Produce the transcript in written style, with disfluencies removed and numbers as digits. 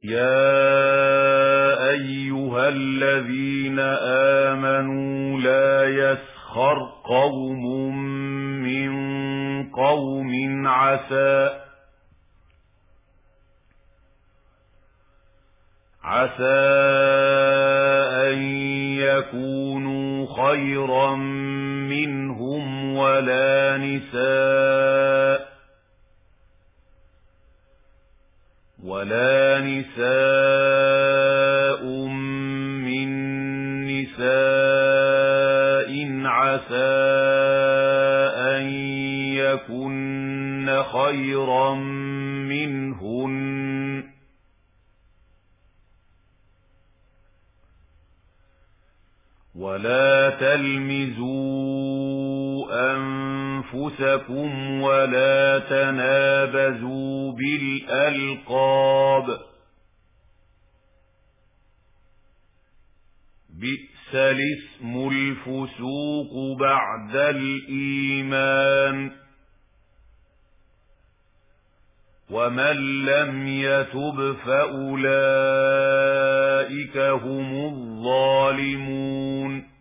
يا أيها الذين آمنوا لا يسخر قوم من قوم عسى أن يكونوا خيرا منهم ولا نساء من نساء عسى أن يكن خيرا منهن ولا تلمزوا أنفسكم ولا تنابزوا بالألقاب بئس الاسم الفسوق بعد الإيمان ومن لم يتب فأولئك هم الظالمون